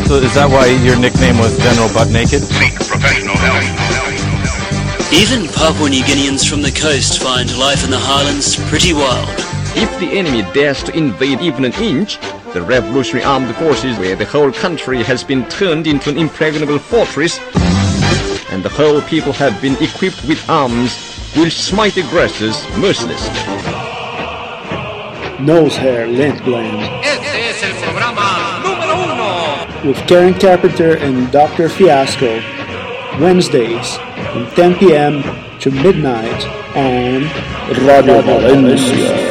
So is that why your nickname was General Butt Naked? Seek professional help. Even Papua New Guineans from the coast find life in the highlands pretty wild. If the enemy dares to invade even an inch, the Revolutionary Armed Forces, where the whole country has been turned into an impregnable fortress, and the whole people have been equipped with arms, will smite aggressors mercilessly. Nose Hair Lint Gland. Este es el programa número 1. With Karen Carpenter and Dr. Fiasco, Wednesdays from 10 p.m. to midnight on Radio Valencia.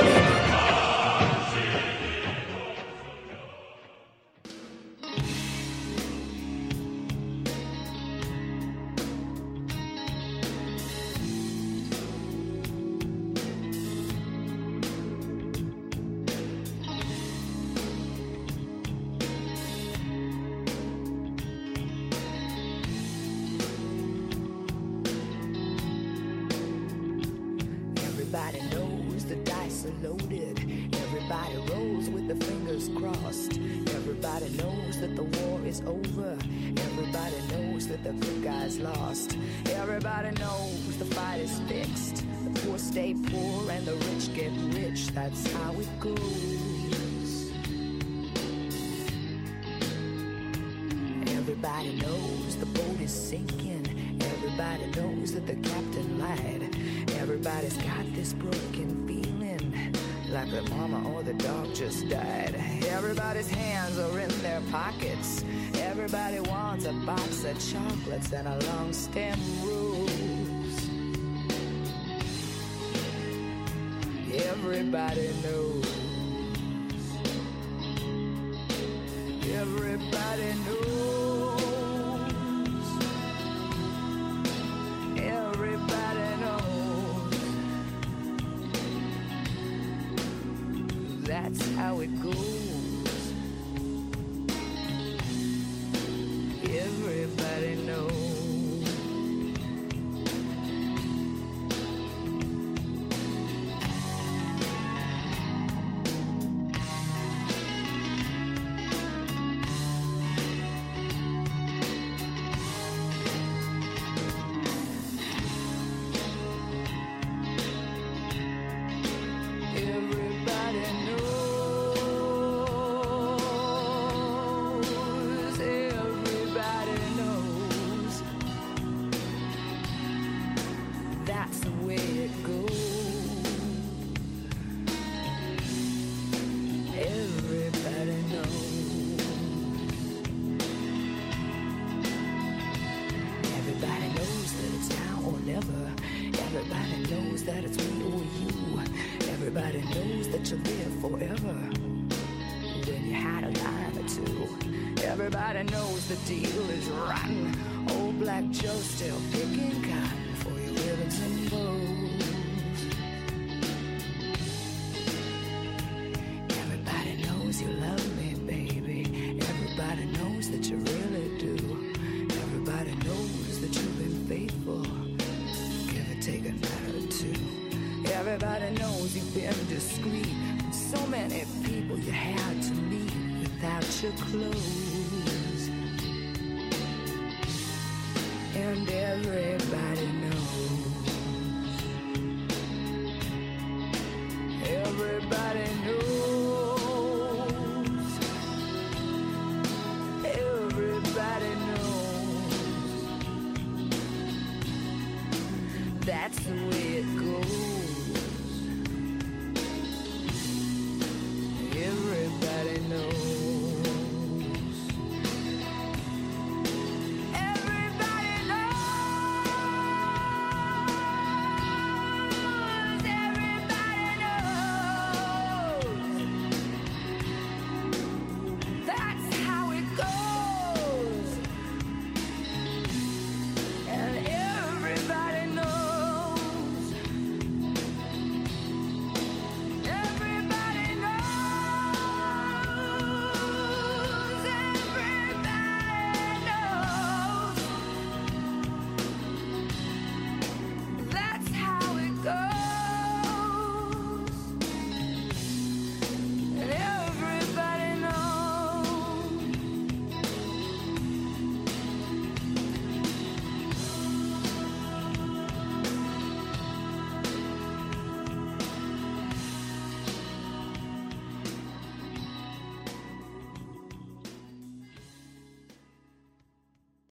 Everybody knows the dice are loaded. Everybody rolls with the fingers crossed. Everybody knows that the war is over. Everybody knows that the good guys lost. Everybody knows the fight is fixed. The poor stay poor and the rich get rich. That's how it goes. Everybody knows the boat is sinking. Everybody knows that the captain lied. Everybody's got this broken feeling, like their mama or the dog just died. Everybody's hands are in their pockets. Everybody wants a box of chocolates and a long stem rose. Everybody knows. Everybody knows. Everybody knows. That's how it goes. Everybody knows. Everybody knows that you live forever when you had a line or two. Everybody knows the deal is rotten. Old Black Joe's still picking cotton for your ribbons and bows. Everybody knows you love me, baby. Everybody knows that you really do. Everybody knows that you've been faithful. Give or take a night or two. Everybody knows you've been discreet. So many people you had to meet without your clothes. And everybody knows. Everybody knows. Everybody knows. That's the way it goes. Everybody knows. Everybody knows.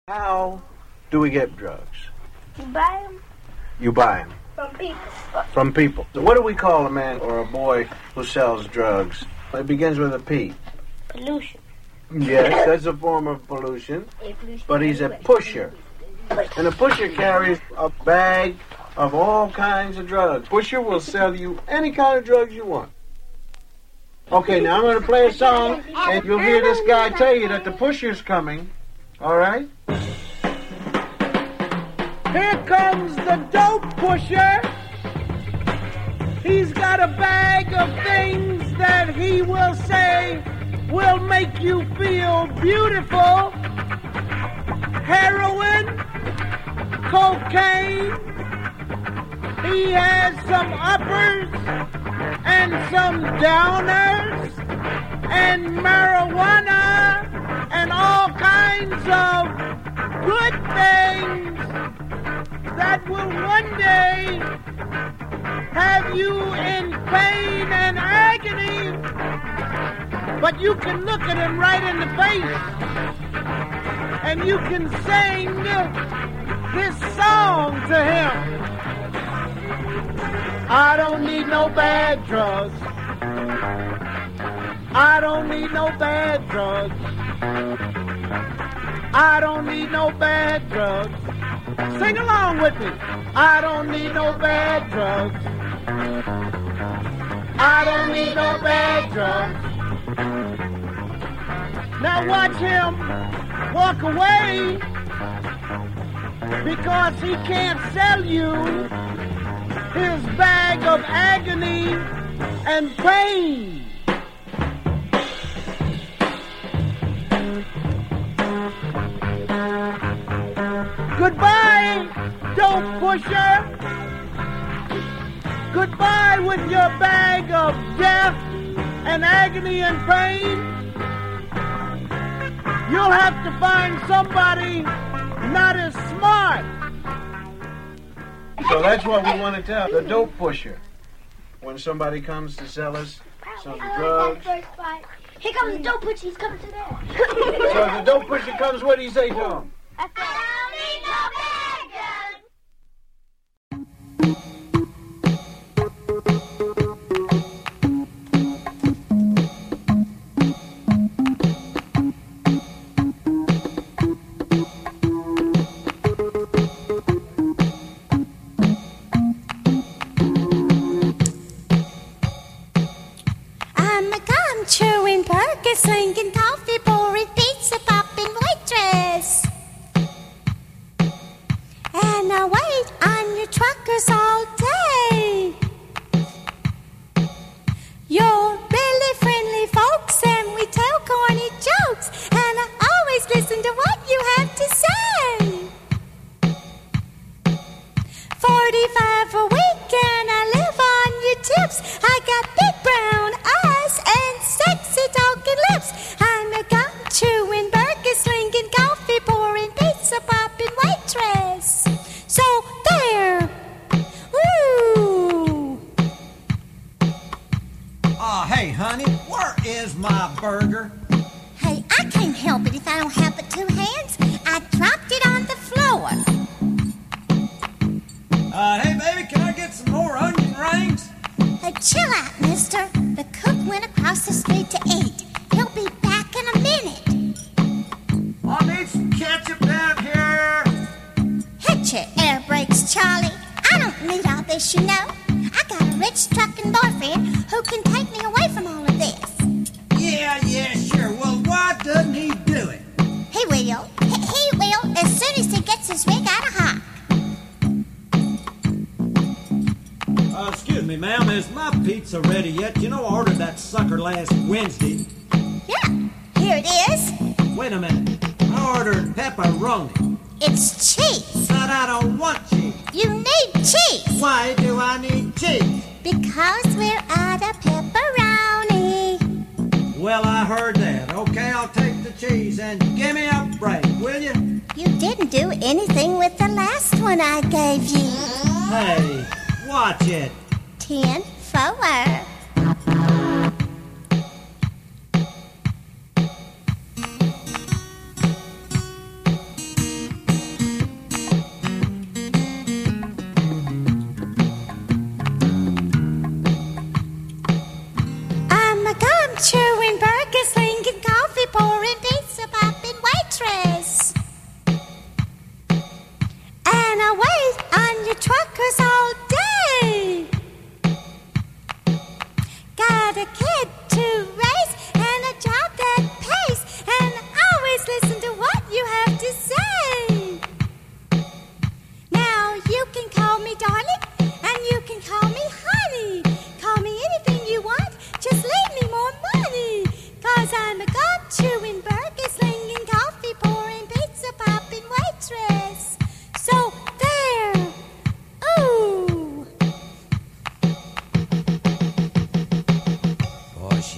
How do we get drugs? You buy them You buy them. from people. From people. So what do we call a man or a boy who sells drugs? It begins with a P. Pollution. Yes, that's a form of pollution. But he's a pusher. And a pusher carries a bag of all kinds of drugs. Pusher will sell you any kind of drugs you want. Okay, now I'm going to play a song, and you'll hear this guy tell you that the pusher's coming. All right? Here comes the dope pusher. He's got a bag of things that he will say will make you feel beautiful. Heroin, cocaine. He has some uppers and some downers and marijuana and all kinds of good things that will one day have you in pain and agony, but you can look at him right in the face and you can sing this song to him. I don't need no bad drugs. I don't need no bad drugs. I don't need no bad drugs. Sing along with me. I don't need no bad drugs. I don't need no bad drugs. Now watch him walk away because he can't sell you his bag of agony and pain. Goodbye, dope pusher. Goodbye with your bag of death and agony and pain. You'll have to find somebody not as smart. So that's what we want to tell the dope pusher. When somebody comes to sell us some drugs. Here comes the dope pusher. He's coming to there. So if the dope pusher comes, what do you say to him? I don't need no bad drugs. I'm a gum chewing, burger slinging, coffee pouring, pizza popping waitress. And I wait on your truckers all day. You're really friendly folks, and we tell corny jokes, and I always listen to what you have to say. 45 a week, and I live on your tips. I got big brown eyes and sexy talking lips. I'm a gum chewing, burger slinging, coffee pouring, pizza popping waitress. So there. Ooh. Oh, hey, honey, where is my burger? Hey, I can't help it if I don't have but two hands. I dropped it on the floor. Hey, baby, can I get some more onion rings? Hey, chill out, mister. The cook went across the street to eat. He'll be back in a minute. I need some ketchup down here. Hit your air brakes, Charlie. I don't need all this, you know. I got a rich trucking boyfriend who can take me away from all of this. Yeah, sure. Well, why doesn't he do it? He will. He will as soon as he gets his rig out of hock. Excuse me, ma'am, is my pizza ready yet? You know I ordered that sucker last Wednesday. Yeah, here it is. Wait a minute. I ordered pepperoni. It's cheese. But I don't want cheese. You need cheese. Why do I need cheese? Because we're out of pepperoni. Well, I heard that. Okay, I'll take the cheese and give me a break, will you? You didn't do anything with the last one I gave you. Hey, watch it. 10-4. a kid to raise and a job that pays, and always listen to what you have to say. Now you can call me darling, and you can call me honey. Call me anything you want, just leave me more money. 'Cause I'm a gum chewing, burger slinging, coffee pouring, pizza popping waitress. So there. Ooh. Boy,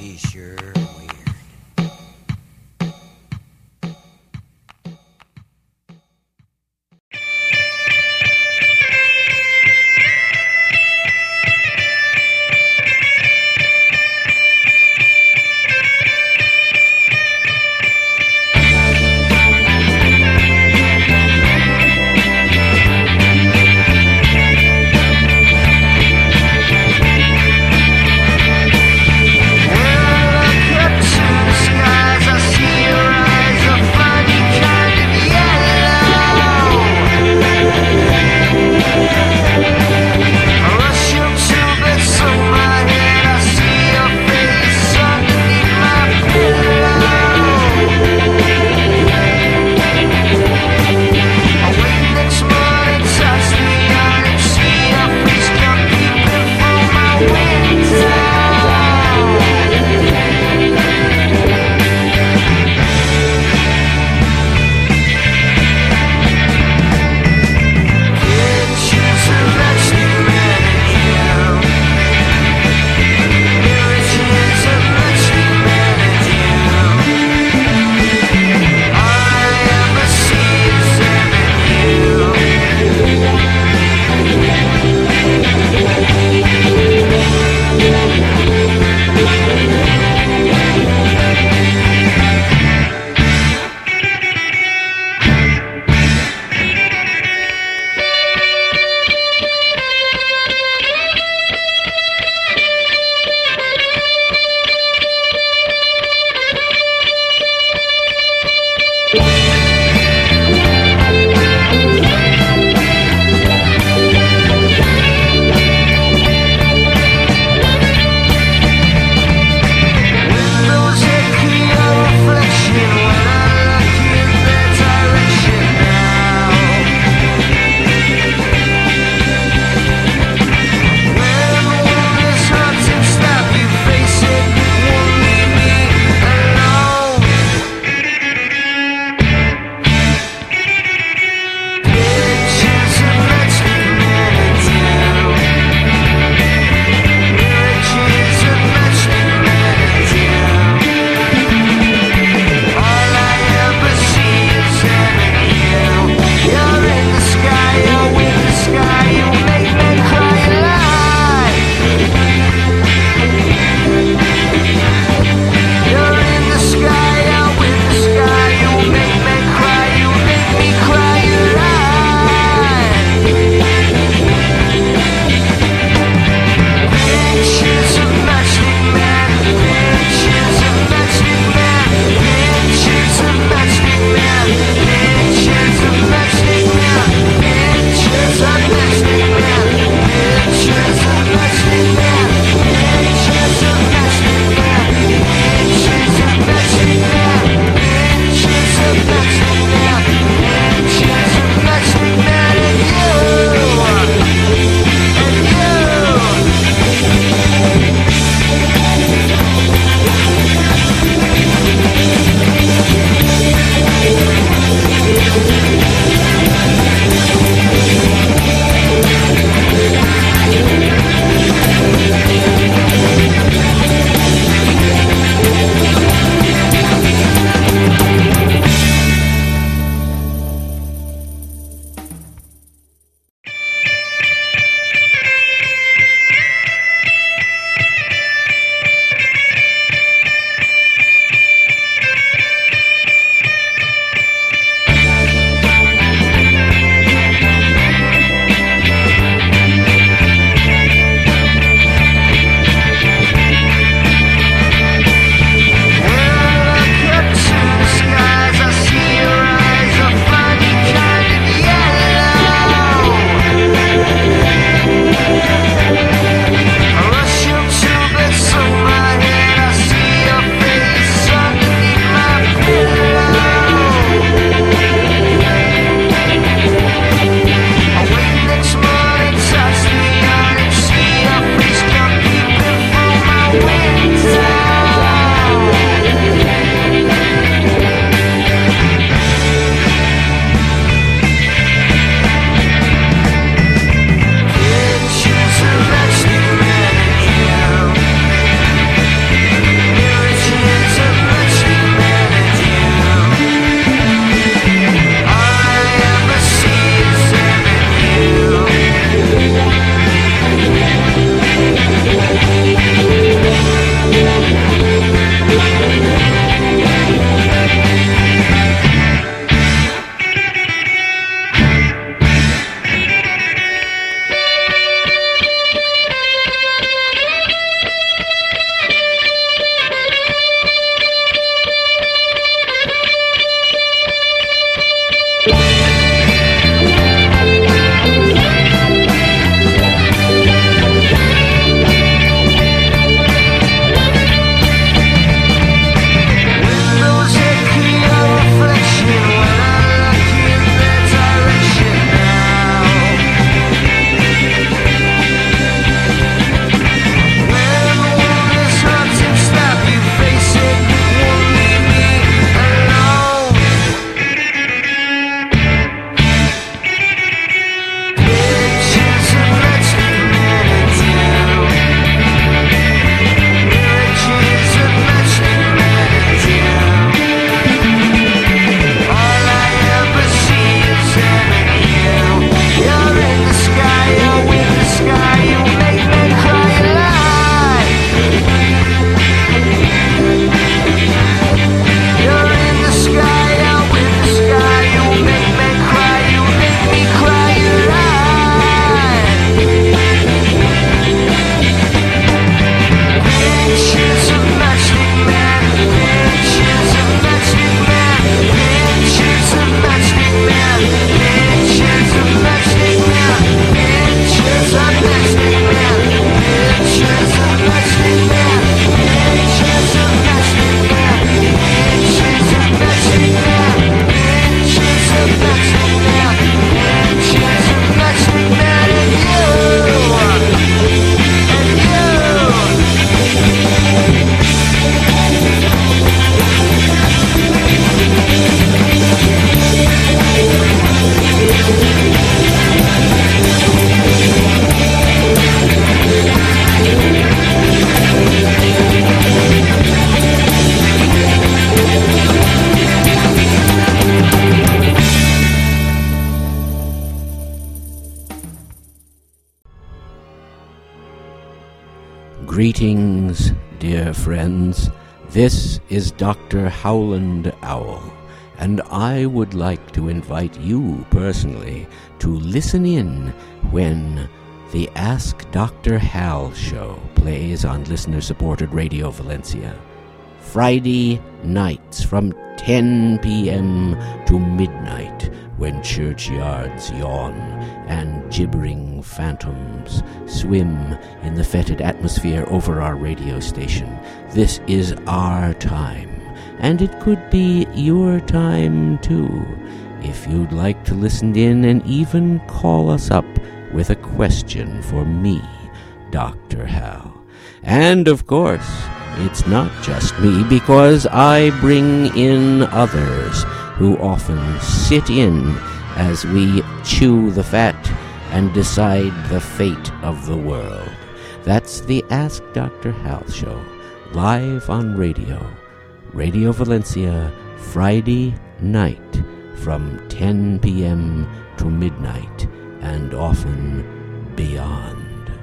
Greetings, dear friends. This is Dr. Howland Owl, and I would like to invite you personally to listen in when the Ask Dr. Hal show plays on listener-supported Radio Valencia. Friday nights from 10 p.m. to midnight, when churchyards yawn and gibbering phantoms swim in the fetid atmosphere over our radio station. This is our time, and it could be your time too, if you'd like to listen in and even call us up with a question for me, Dr. Hal. And of course, it's not just me, because I bring in others who often sit in as we chew the fat and decide the fate of the world. That's the Ask Dr. Hal show, live on Radio Valencia, Friday night from 10 p.m. to midnight, and often beyond.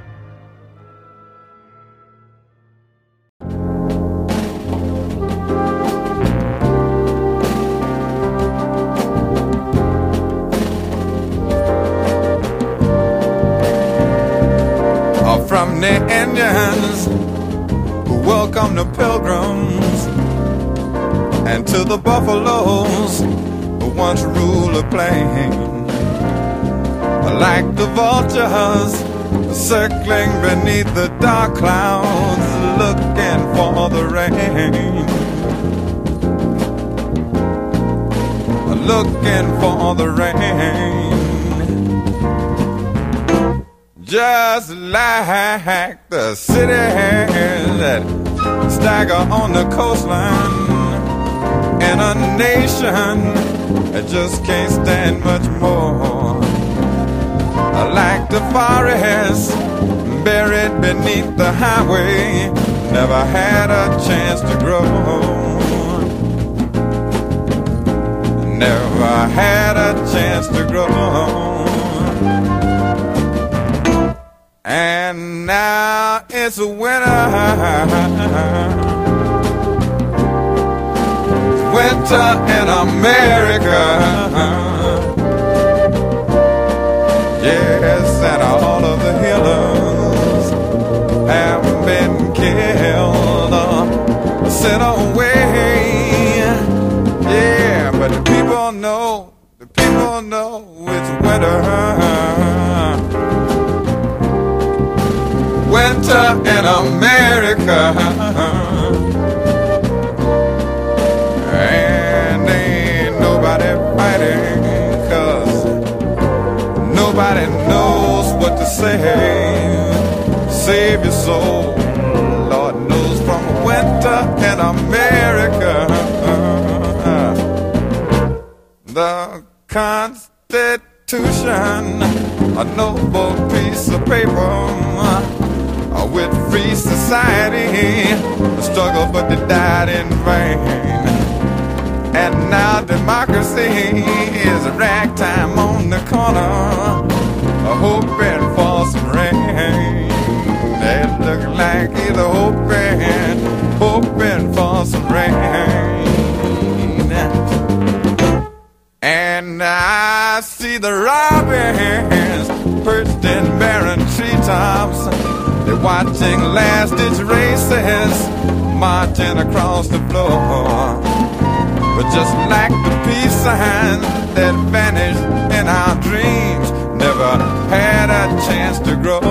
From the Indians who welcome the pilgrims, and to the buffaloes who once ruled the plain, like the vultures circling beneath the dark clouds, looking for the rain, looking for the rain. Just like the cities that stagger on the coastline, in a nation that just can't stand much more. Like the forest buried beneath the highway, never had a chance to grow. Never had a chance to grow. And now it's winter, winter in America. Yes, and all of the healers have been killed, sent away. Yeah, but the people know it's winter. Winter in America, and ain't nobody fighting, 'cause nobody knows what to say. Save your soul, Lord knows, from winter in America. The Constitution, a noble piece of paper, with free society, a struggle but they died in vain. And now democracy is a ragtime on the corner, hoping for some rain. They look like either hoping for some rain. And I see the robins perched in barren treetops, they're watching last-ditch races marching across the floor. But just like the peace signs that vanished in our dreams, never had a chance to grow.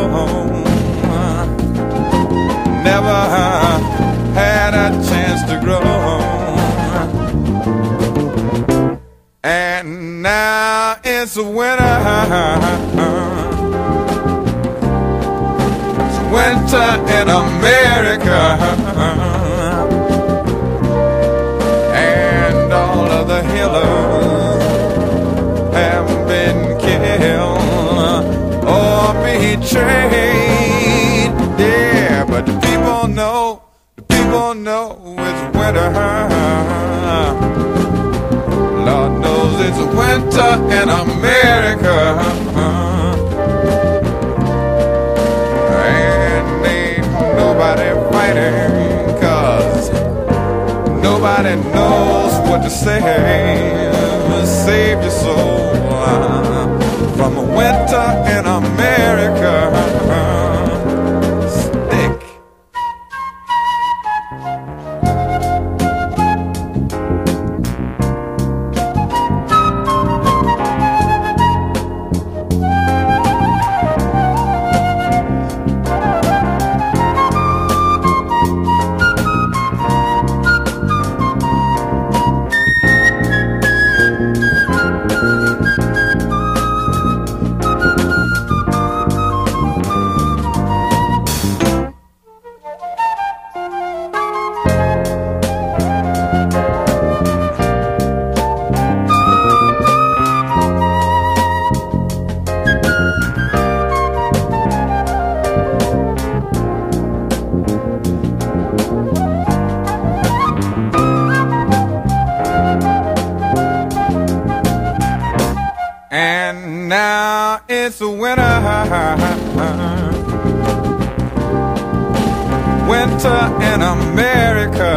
Never had a chance to grow. And now it's winter. Winter in America, and all of the healers have been killed or betrayed. Yeah, but the people know it's winter. Lord knows it's winter in America. nobody fighting, 'cause nobody knows what to say. Save your soul from a winter in America. Stick. And now it's winter, winter in America,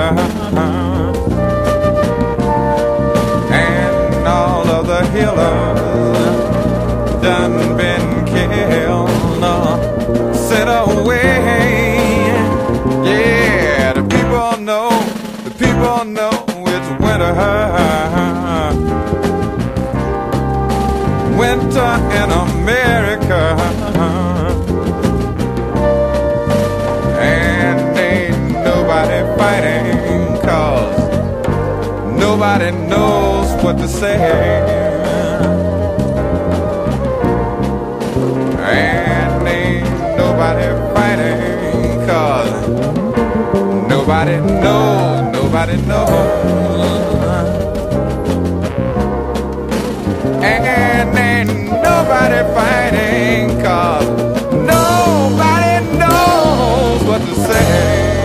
and all of the healers done been killed, sent away. Yeah, the people know it's winter. Winter in America, and ain't nobody fighting, 'cause nobody knows what to say. And ain't nobody fighting, 'cause nobody knows. And ain't nobody fighting, 'cause nobody knows what to say.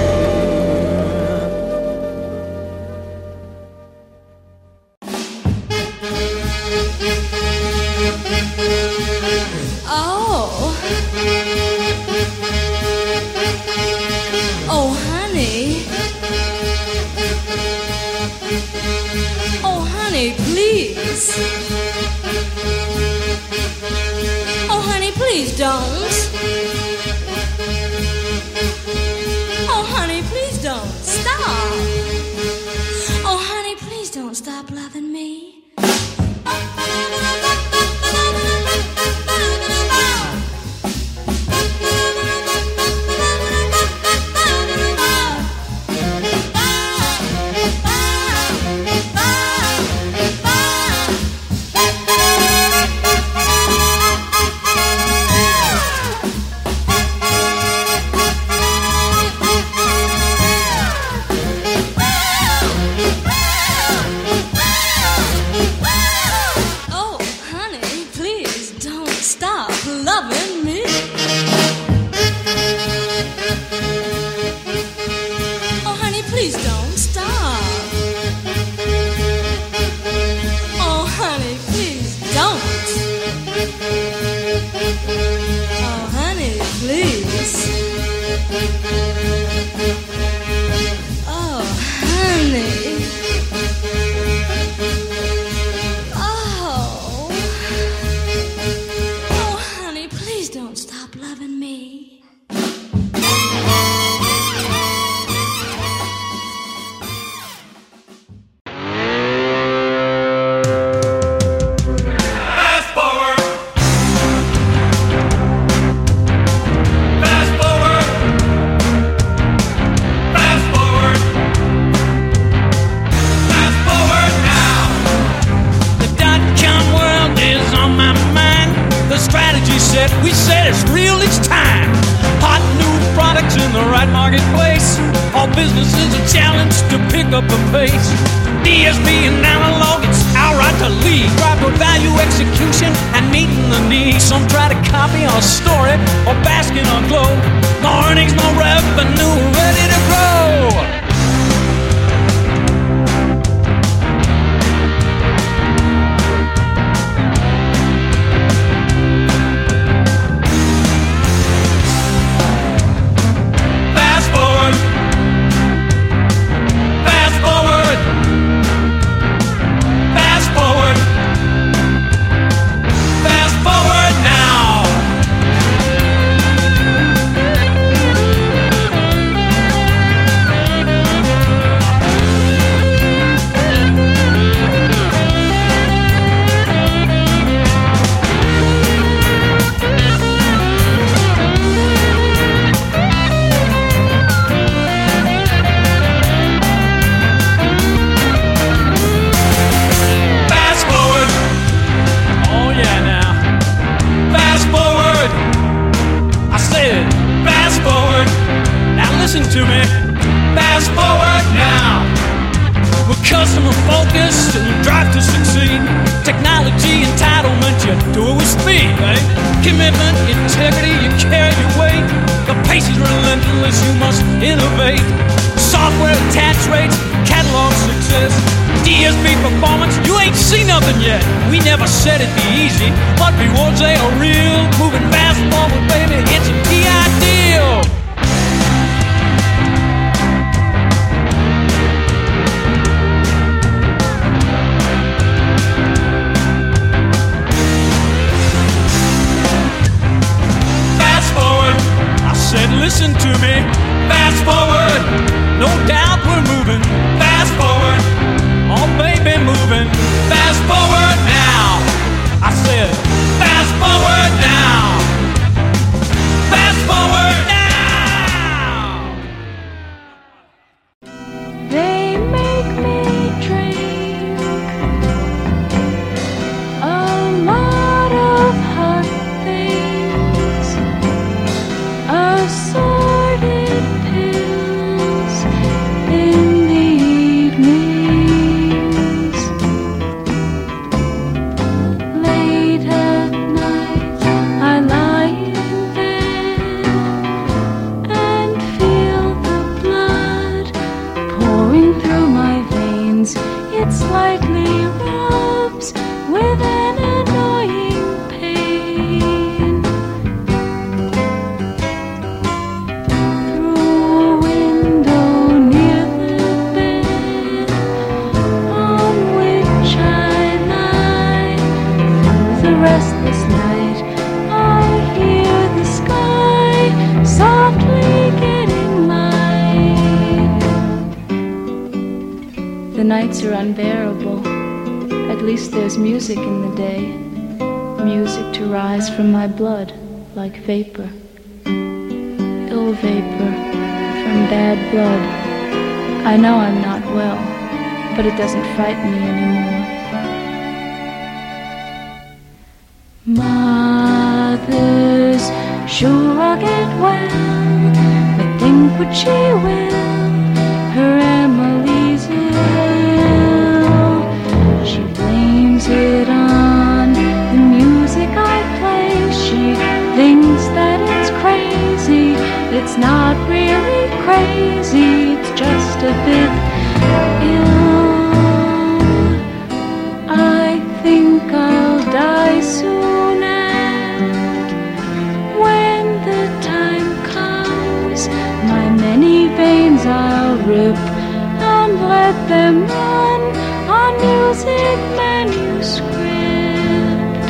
Oh, honey. Oh, honey, please. Oh, honey, please don't. Oh, honey, please don't stop. Oh, honey, please don't stop loving me. We said it's real, it's time. Hot new products in the right marketplace. All business is a challenge to pick up the pace. DSP and analog, it's our right to lead. Drive for value, execution, and meeting the needs. Some try to copy our story or bask in our glow. No earnings, no revenue, ready to grow. Fast Customer focused and drive to succeed. Technology entitlement, you do it with speed, right? Commitment, integrity, you carry your weight. The pace is relentless, you must innovate. Software attach rates, catalog success. DSP performance, you ain't seen nothing yet. We never said it'd be easy, but rewards they are real. Moving fast forward, baby, it's a PI deal. Listen to me, fast forward, no doubt we're moving, fast forward, oh baby moving, fast forward now, I said, fast forward now, fast forward now. They make me drink a lot of hot things, assorted pills in the evenings. Late at night I lie in bed and feel the blood pouring through my veins. It slightly rubs with an annoying pain. Restless night, I hear the sky softly getting light. The nights are unbearable. At least there's music in the day. Music to rise from my blood like vapor. Ill vapor from bad blood. I know I'm not well, but it doesn't frighten me anymore. Mothers, sure I'll get well, but think what she will, her Emily's ill. She blames it on the music I play. She thinks that it's crazy. It's not really crazy, it's just a bit ill. I think I'll die soon. I'll rip and let them run on music manuscript.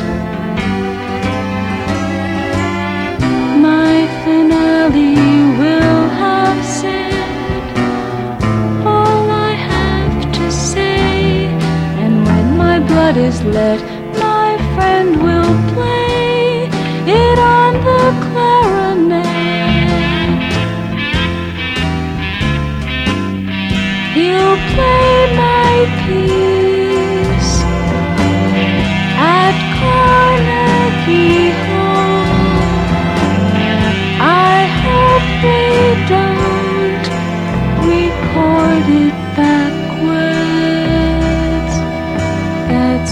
My finale will have said all I have to say, and when my blood is let, my friend will play it on the clarinet. He'll play my piece at Carnegie Hall. I hope they don't record it backwards. That's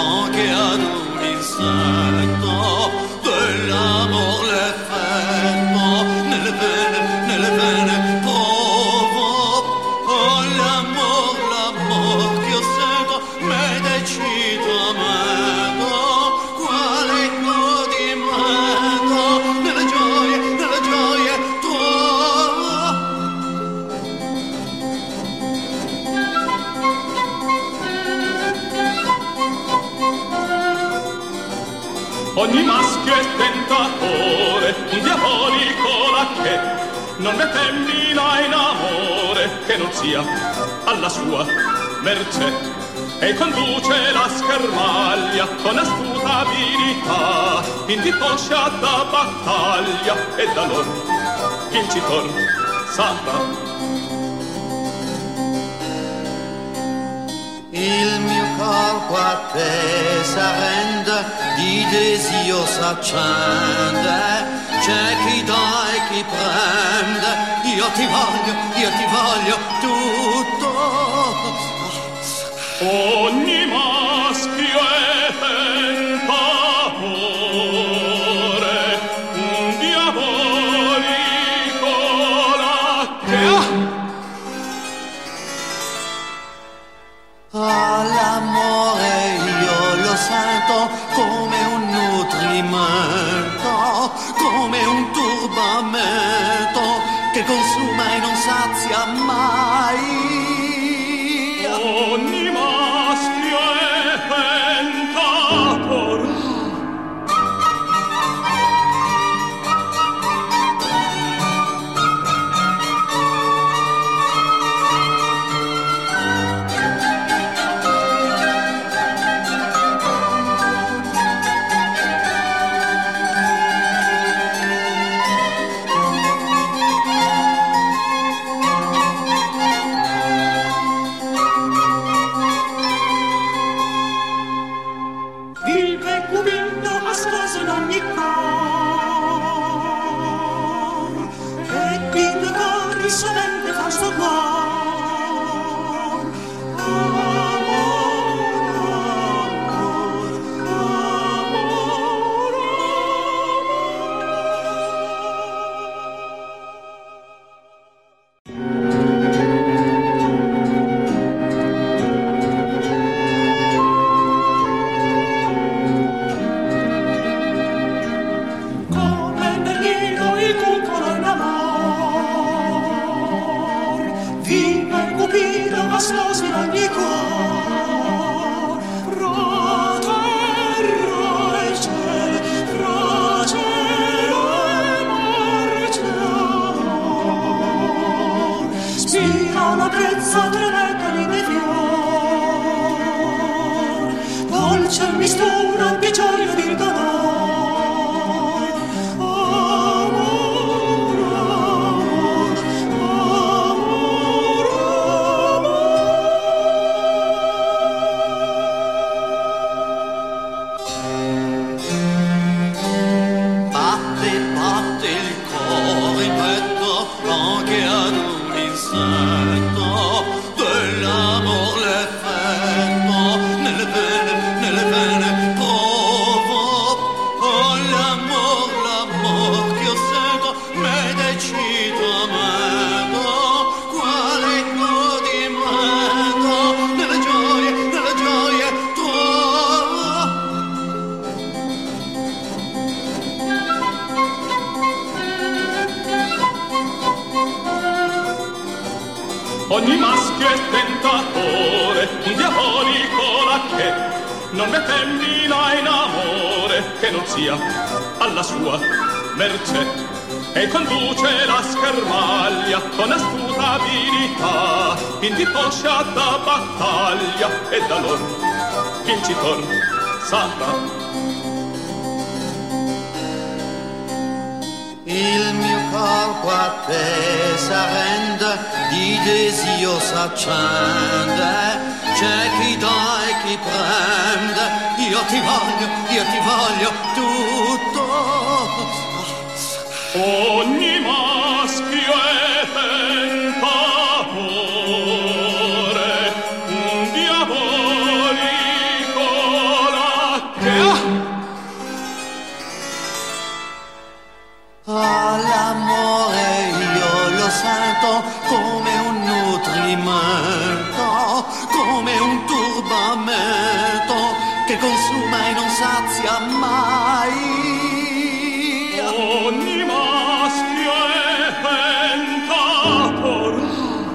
anche ad un insetto dell'amor l'effetto nelle vene provo. Oh, l'amor che io sento me decisamente quale godimento nelle gioie trovo. Ogni maschio è tentatore, un diabolico lacchè, non ne femmina in amore che non sia alla sua mercé, e conduce la schermaglia con astuta abilità in disposciata battaglia, e da lor vincitor saprà. Il mio corpo a te s'arrende, di desio s'accende, c'è chi dà e chi prende, io ti voglio tutto. Ogni maschio è tentatore, un diabolico lacchè. L'amore io lo sento come un nutrimento, come un turbamento che consuma e non sazia mai. Ogni maschio è tentatore. Sovente fa sto cuor, come per Dio il cucolo in amor, vive Cupido a sposi in ogni cuor, fra terra e cielo, fra cielo e marce amor, spira la pezza tremenda di dei fior, dolce mistura di gioia di dolore. Batte il cuore in petto anche ad un insetto dell'amor l'effetto nelle vene provo. Oh, l'amor che io sento me decisamente quale godimento nelle gioie trovo. Ogni maschio è tentatore, un diabolico lacchè, non ne femmina in amore che non sia alla sua mercé, e conduce la schermaglia con astuta abilità in disposciata battaglia, e da lor vincitor saprà. Il mio corpo a te s'arrende, di desio s'accende, c'è chi dà e chi prende, io ti voglio tutto. Ogni maschio è tentatore, un diabolico tormenta, come un turbamento che consuma e non sazia mai. Ogni maschio è pentatore.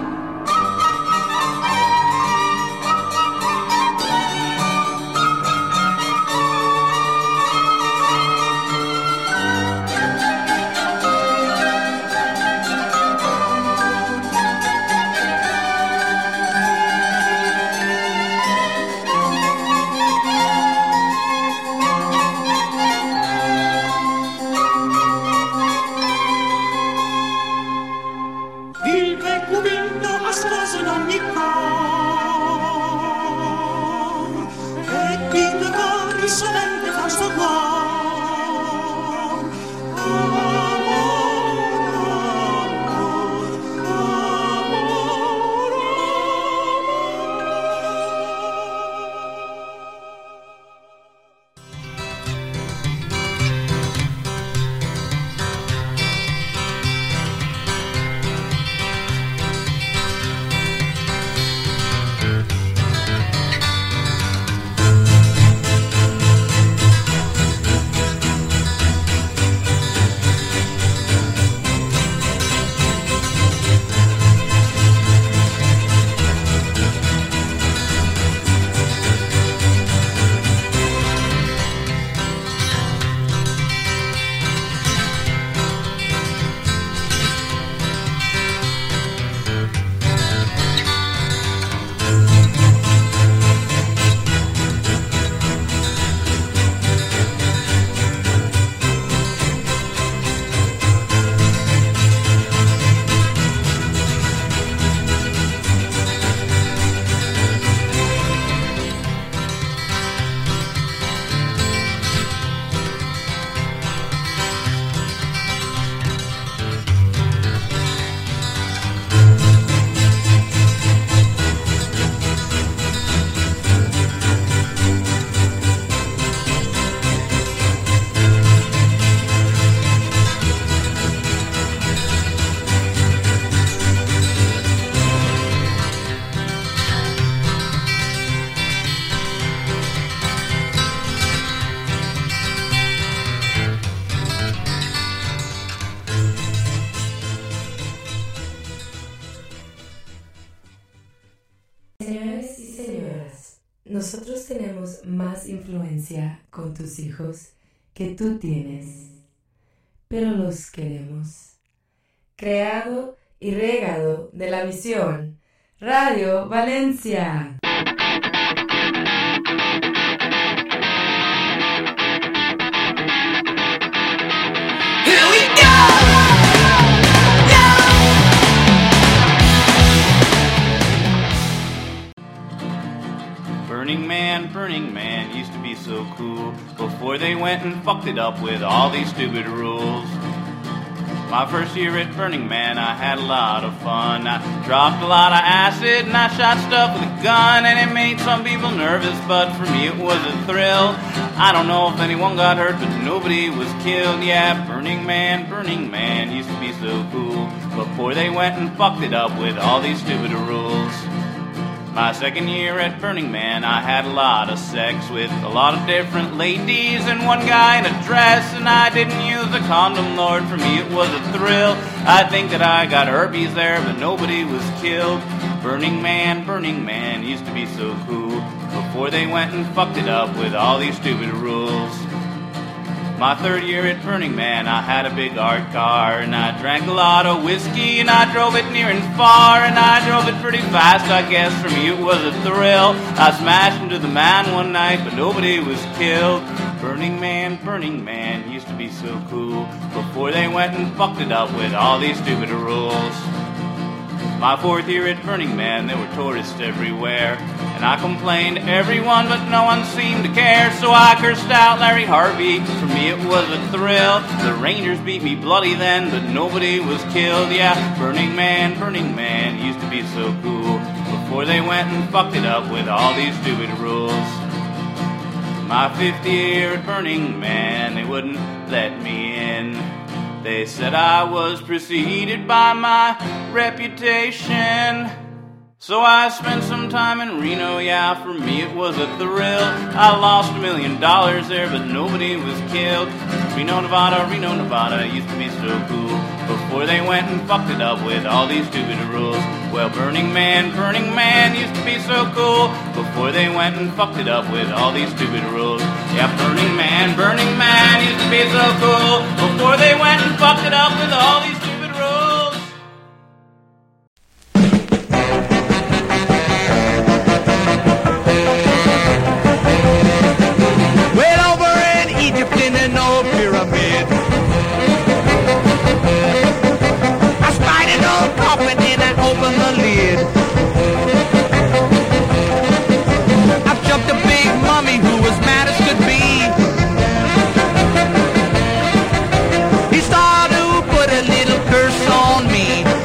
Nosotros tenemos más influencia con tus hijos que tú tienes, pero los queremos. Creado y regado de la misión Radio Valencia. Burning Man used to be so cool before they went and fucked it up with all these stupid rules. My first year at Burning Man, I had a lot of fun. I dropped a lot of acid and I shot stuff with a gun, and it made some people nervous, but for me it was a thrill. I don't know if anyone got hurt, but nobody was killed. Yeah, Burning Man used to be so cool before they went and fucked it up with all these stupid rules. My second year at Burning Man, I had a lot of sex with a lot of different ladies and one guy in a dress, and I didn't use a condom, Lord, for me it was a thrill. I think that I got herpes there, but nobody was killed. Burning Man used to be so cool before they went and fucked it up with all these stupid rules. My third year at Burning Man, I had a big art car, and I drank a lot of whiskey, and I drove it near and far, and I drove it pretty fast, I guess for me it was a thrill. I smashed into the man one night, but nobody was killed. Burning Man used to be so cool before they went and fucked it up with all these stupid rules. My fourth year at Burning Man, there were tourists everywhere, and I complained to everyone, but no one seemed to care, so I cursed out Larry Harvey. For me it was a thrill. The Rangers beat me bloody then, but nobody was killed. Yeah, Burning Man used to be so cool before they went and fucked it up with all these stupid rules. My fifth year at Burning Man, they wouldn't let me in. They said I was preceded by my reputation. So I spent some time in Reno, yeah, for me it was a thrill. I lost $1 million there, but nobody was killed. Reno, Nevada used to be so cool before they went and fucked it up with all these stupid rules. Well, Burning Man used to be so cool before they went and fucked it up with all these stupid rules. Yeah, Burning Man used to be so cool before they went and fucked it up with all these stupid rules. Well, over in Egypt in an old pyramid, I spied an old coffin and I opened the lid. I've jumped a big mummy who was mad as could be. He started to put a little curse on me.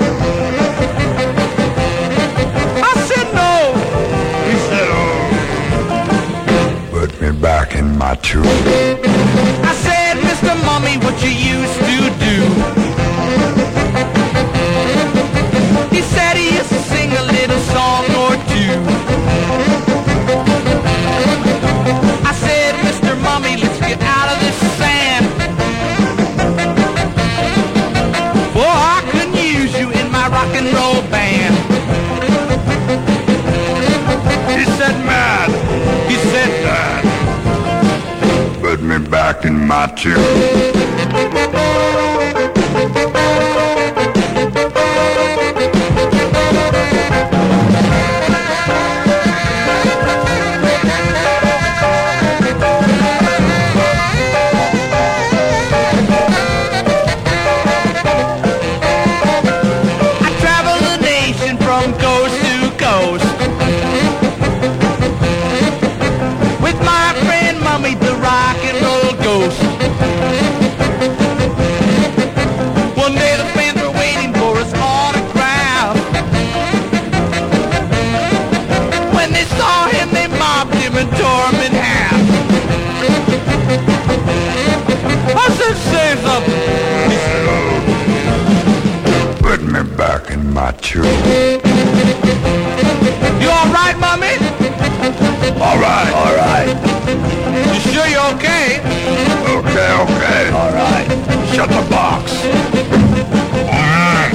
I said no. He said, oh. Put me back in my tomb. I said, Mr. Mummy, what you used to do? He said he used to sing a little song or two. I said, Mr. Mummy, let's get out of this sand. Boy, I couldn't use you in my rock and roll band. He said mad. He said that. Put me back in my tomb. I travel the nation from coast to coast with my friend Mummy, the rock and roll ghost. One day the fans were waiting for his autograph. When they saw him, they mobbed him and tore him in half. I said, say something. He said, oh. Put me back in my tomb. You all right, Mummy? All right. All right. You sure you're okay? Okay, okay. All right. Shut the box. All right.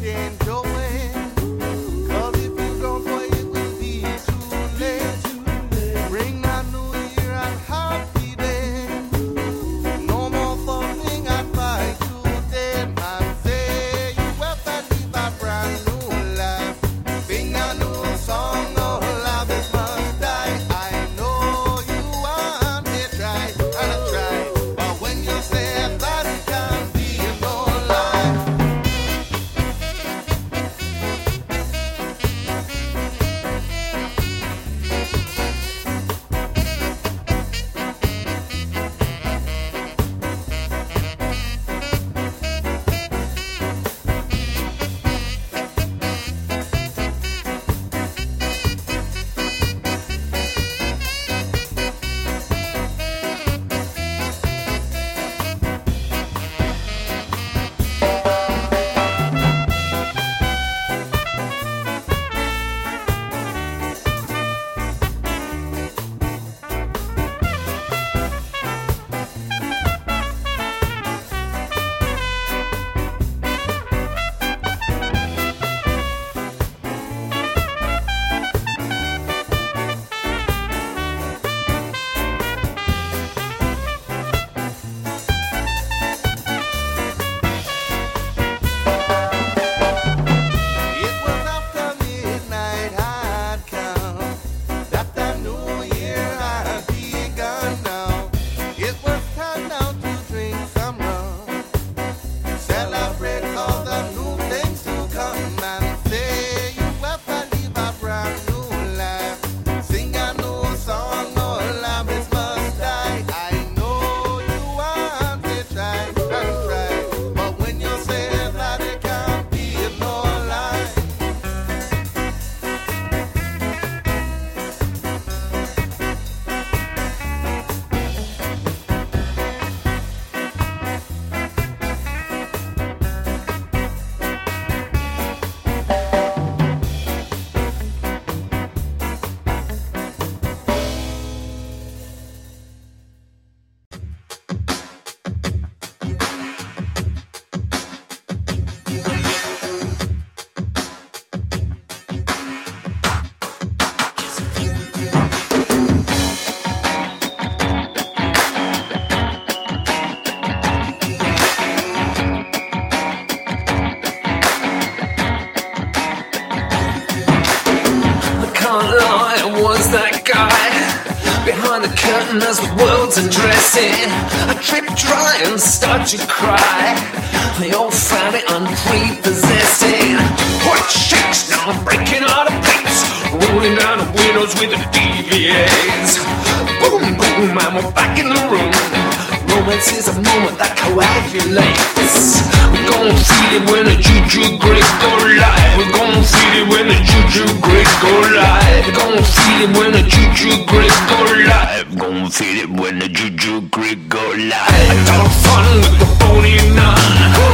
change your way. 'Cause if you don't, boy, it will be too late. Bring a new year and happy day. No more fussing and fight today. Man, say you ever live a brand new life. Sing a new song, no love is must die. I know you want to try and try, but when you say that it can't be no lie. It was after midnight had come that the new year had begun now. It was time now to drink some rum, celebrate all the new things to come, and say you ever live a brand new life. Sing a new song, no lamb must die. I know you want to try and try, but when you say that it can't be no lie. I can't lie, I was that guy behind the curtain as the world's undressing. I trip dry and start to cry. They all found it unprepossessing. What shakes now? I'm breaking out of pipes, rolling down the windows with the DVAs. Boom, boom, and we're back in the room. Romance is a moment that coagulates. We're gonna feel it when the juju great go live. We're gonna feel it when the juju great go live. We're gonna feel it when the juju great go live. Gonna feel it when the juju great go live. I got fun with the bony nun.